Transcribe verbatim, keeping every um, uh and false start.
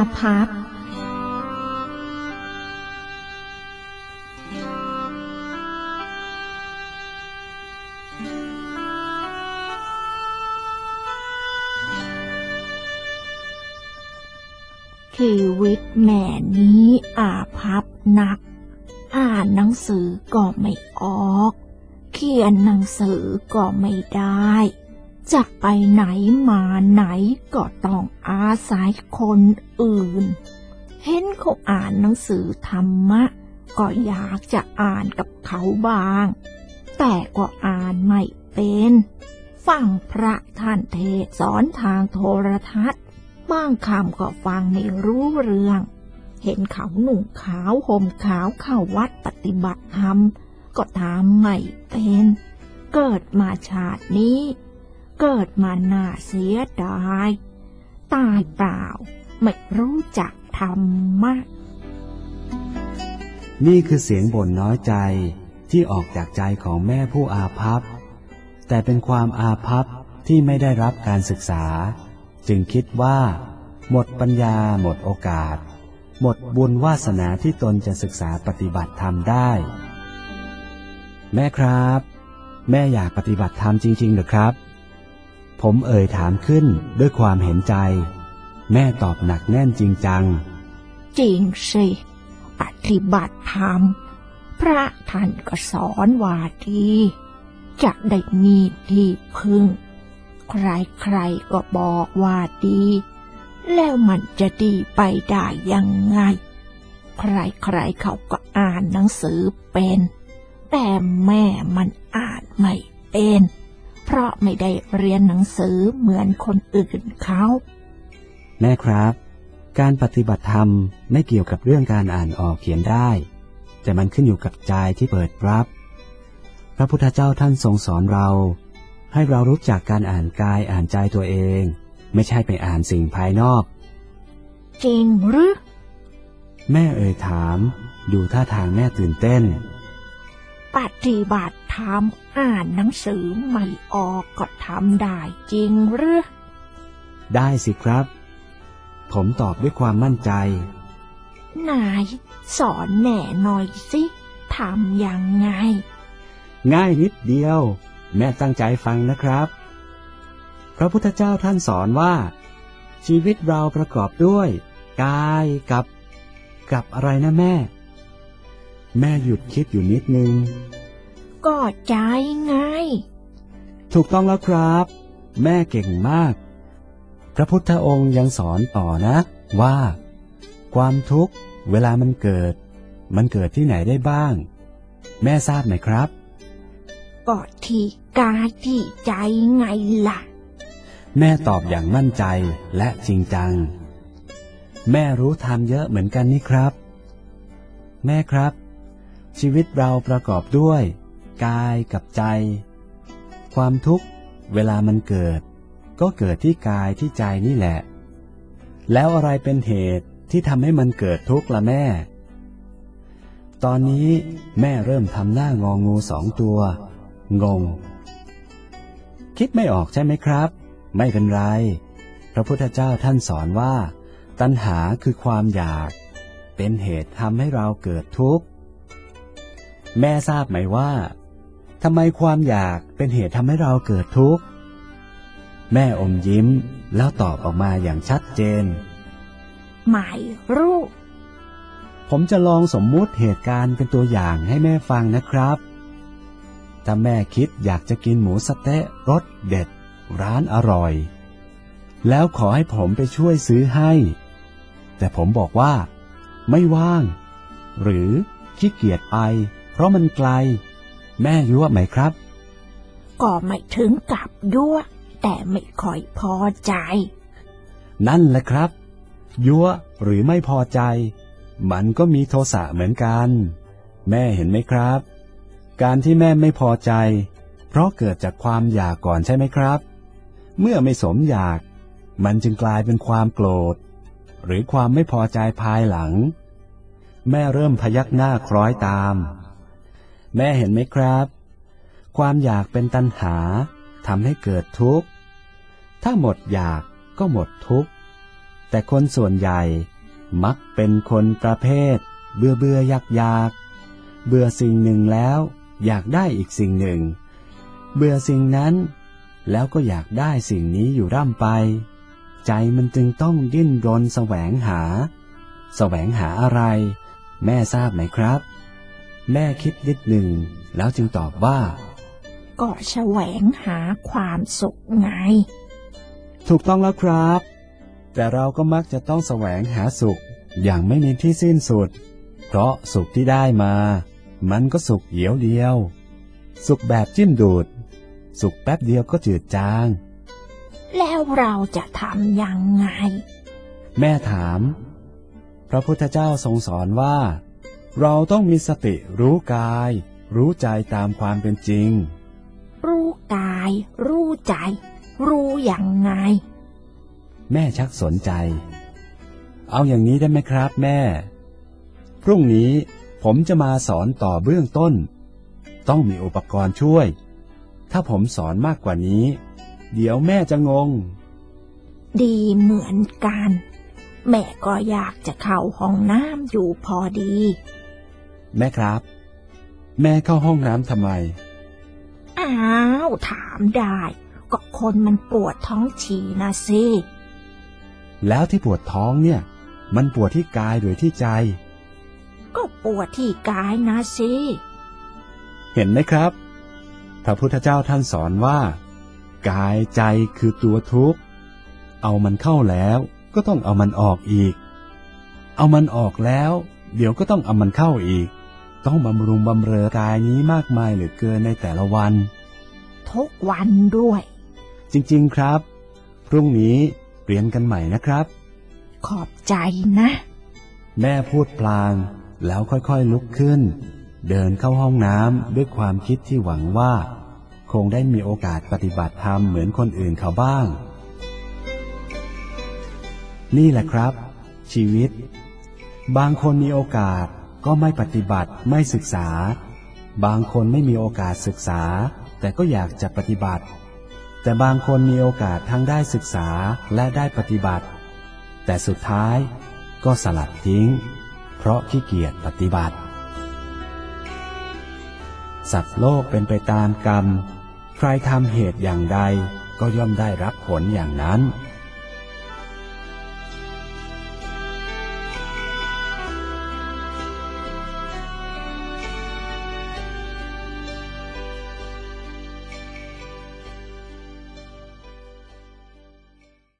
ภัพชีวิตแม่นี้อาภัพนักอ่านหนังสือก็ไม่ออกเขียนหนังสือก็ไม่ได้จะไปไหนมาไหนก็ต้องอาศัยคนอื่นเห็นเขาอ่านหนังสือธรรมะก็อยากจะอ่านกับเขาบ้างแต่ก็อ่านไม่เป็นฟังพระท่านเทศน์สอนทางโทรทัศน์บางคำก็ฟังไม่รู้เรื่องเห็นเขาหนุ่งขาวห่มขาวเข้าวัดปฏิบัติธรรมก็ทำไม่เป็นเกิดมาชาตินี้เกิดมาน่าเสียดายตายเปล่าไม่รู้จักธรรมะนี่คือเสียงบ่นน้อยใจที่ออกจากใจของแม่ผู้อาภัพแต่เป็นความอาภัพที่ไม่ได้รับการศึกษาจึงคิดว่าหมดปัญญาหมดโอกาสหมดบุญวาสนาที่ตนจะศึกษาปฏิบัติธรรมได้แม่ครับแม่อยากปฏิบัติธรรมจริงๆหรือครับผมเอ่ยถามขึ้นด้วยความเห็นใจแม่ตอบหนักแน่นจริงจังจริงสิปฏิบัติธรรมพระท่านก็สอนว่าดีจะได้มีที่พึ่งใครๆก็บอกว่าดีแล้วมันจะดีไปได้ยังไงใครๆเขาก็อ่านหนังสือเป็นแต่แม่มันอ่านไม่เป็นเพราะไม่ได้เรียนหนังสือเหมือนคนอื่นเขาแม่ครับการปฏิบัติธรรมไม่เกี่ยวกับเรื่องการอ่านออกเขียนได้แต่มันขึ้นอยู่กับใจที่เปิดรับพระพุทธเจ้าท่านทรงสอนเราให้เรารู้จักการอ่านกายอ่านใจตัวเองไม่ใช่ไปอ่านสิ่งภายนอกจริงหรือแม่เอ่ยถามดูท่าทางแม่ตื่นเต้นปฏิบัติธรรมอ่านหนังสือไม่ออกก็ทำได้จริงหรือได้สิครับผมตอบด้วยความมั่นใจนายสอนแน่หน่อยสิทำยังไงง่ายนิดเดียวแม่ตั้งใจฟังนะครับพระพุทธเจ้าท่านสอนว่าชีวิตเราประกอบด้วยกายกับกับอะไรนะแม่แม่หยุดคิดอยู่นิดนึงก็ใจไงถูกต้องแล้วครับแม่เก่งมากพระพุทธองค์ยังสอนต่อนะว่าความทุกข์เวลามันเกิดมันเกิดที่ไหนได้บ้างแม่ทราบไหมครับก็ที่กายที่ใจไงล่ะแม่ตอบอย่างมั่นใจและจริงจังแม่รู้ธรรมเยอะเหมือนกันนี่ครับแม่ครับชีวิตเราประกอบด้วยกายกับใจความทุกข์เวลามันเกิดก็เกิดที่กายที่ใจนี่แหละแล้วอะไรเป็นเหตุที่ทำให้มันเกิดทุกข์ล่ะแม่ตอนนี้แม่เริ่มทำหน้างองูสองตัวงงคิดไม่ออกใช่ไหมครับไม่เป็นไรพระพุทธเจ้าท่านสอนว่าตัณหาคือความอยากเป็นเหตุทำให้เราเกิดทุกข์แม่ทราบไหมว่าทำไมความอยากเป็นเหตุทำให้เราเกิดทุกข์แม่อมยิ้มแล้วตอบออกมาอย่างชัดเจนไม่รู้ผมจะลองสมมุติเหตุการณ์เป็นตัวอย่างให้แม่ฟังนะครับถ้าแม่คิดอยากจะกินหมูสะเต๊ะรสเด็ดร้านอร่อยแล้วขอให้ผมไปช่วยซื้อให้แต่ผมบอกว่าไม่ว่างหรือขี้เกียจไปเพราะมันไกลแม่ยั่วไหมครับก็ไม่ถึงกับยั่วแต่ไม่ค่อยพอใจนั่นแหละครับยั่วหรือไม่พอใจมันก็มีโทสะเหมือนกันแม่เห็นไหมครับการที่แม่ไม่พอใจเพราะเกิดจากความอยากก่อนใช่ไหมครับเมื่อไม่สมอยากมันจึงกลายเป็นความโกรธหรือความไม่พอใจภายหลังแม่เริ่มพยักหน้าคล้อยตามแม่เห็นไหมครับความอยากเป็นตัณหาทำให้เกิดทุกข์ถ้าหมดอยากก็หมดทุกข์แต่คนส่วนใหญ่มักเป็นคนประเภทเบื่อเบื่ออยากอยากเบื่อสิ่งหนึ่งแล้วอยากได้อีกสิ่งหนึ่งเบื่อสิ่งนั้นแล้วก็อยากได้สิ่งนี้อยู่ร่ำไปใจมันจึงต้องดิ้นรนแสวงหาแสวงหาอะไรแม่ทราบไหมครับแม่คิดนิดหนึ่งแล้วจึงตอบว่าก็แสวงหาความสุขไงถูกต้องแล้วครับแต่เราก็มักจะต้องแสวงหาสุขอย่างไม่มีที่สิ้นสุดเพราะสุขที่ได้มามันก็สุขเดียวเดียวสุขแบบจิ้มดูดสุขแป๊บเดียวก็จืดจางแล้วเราจะทำยังไงแม่ถามพระพุทธเจ้าทรงสอนว่าเราต้องมีสติรู้กายรู้ใจตามความเป็นจริงรู้กายรู้ใจรู้ยังไงแม่ชักสนใจเอาอย่างนี้ได้ไหมครับแม่พรุ่งนี้ผมจะมาสอนต่อเบื้องต้นต้องมีอุปกรณ์ช่วยถ้าผมสอนมากกว่านี้เดี๋ยวแม่จะงงดีเหมือนกันแม่ก็อยากจะเข้าห้องน้ำอยู่พอดีแม่ครับแม่เข้าห้องน้ำทำไมอ้าวถามได้ก็คนมันปวดท้องฉี่นะสิแล้วที่ปวดท้องเนี่ยมันปวดที่กายหรือที่ใจก็ปวดที่กายนะสิเห็นไหมครับพระพุทธเจ้าท่านสอนว่ากายใจคือตัวทุกข์เอามันเข้าแล้วก็ต้องเอามันออกอีกเอามันออกแล้วเดี๋ยวก็ต้องเอามันเข้าอีกต้องบำรุงบำเรอกายนี้มากมายเหลือเกินในแต่ละวันทุกวันด้วยจริงๆครับพรุ่งนี้เรียนกันใหม่นะครับขอบใจนะแม่พูดพลางแล้วค่อยๆลุกขึ้นเดินเข้าห้องน้ำด้วยความคิดที่หวังว่าคงได้มีโอกาสปฏิบัติธรรมเหมือนคนอื่นเขาบ้างนี่แหละครับชีวิตบางคนมีโอกาสก็ไม่ปฏิบัติไม่ศึกษาบางคนไม่มีโอกาสศึกษาแต่ก็อยากจะปฏิบัติแต่บางคนมีโอกาสทั้งได้ศึกษาและได้ปฏิบัติแต่สุดท้ายก็สลัดทิ้งเพราะขี้เกียจปฏิบัติสัตว์โลกเป็นไปตามกรรมใครทำเหตุอย่างใดก็ย่อมได้รับผลอย่างนั้น